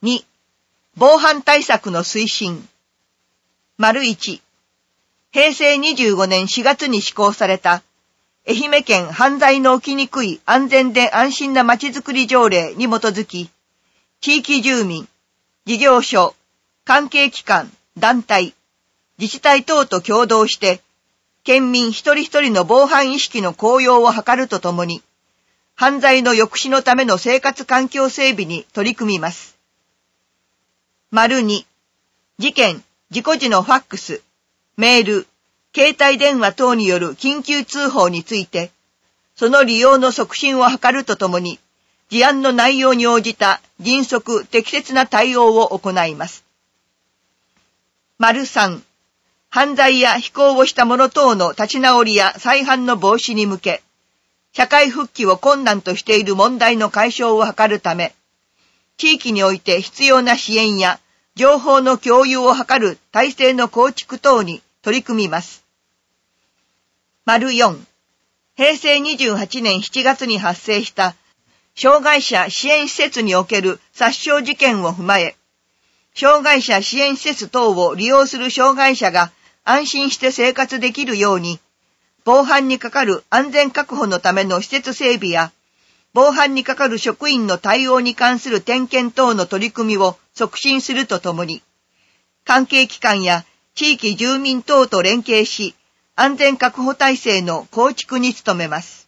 2、防犯対策の推進。1、平成25年4月に施行された愛媛県犯罪の起きにくい安全で安心なまちづくり条例に基づき、地域住民、事業所、関係機関、団体、自治体等と共同して、県民一人一人の防犯意識の向上を図るとともに、犯罪の抑止のための生活環境整備に取り組みます。2、事件、事故時のファックス、メール、携帯電話等による緊急通報について、その利用の促進を図るとともに、事案の内容に応じた迅速適切な対応を行います。3、犯罪や非行をした者等の立ち直りや再犯の防止に向け、社会復帰を困難としている問題の解消を図るため、地域において必要な支援や情報の共有を図る体制の構築等に取り組みます。4、平成28年7月に発生した障害者支援施設における殺傷事件を踏まえ、障害者支援施設等を利用する障害者が安心して生活できるように、防犯にかかる安全確保のための施設整備や、防犯にかかる職員の対応に関する点検等の取り組みを促進するとともに、関係機関や地域住民等と連携し、安全確保体制の構築に努めます。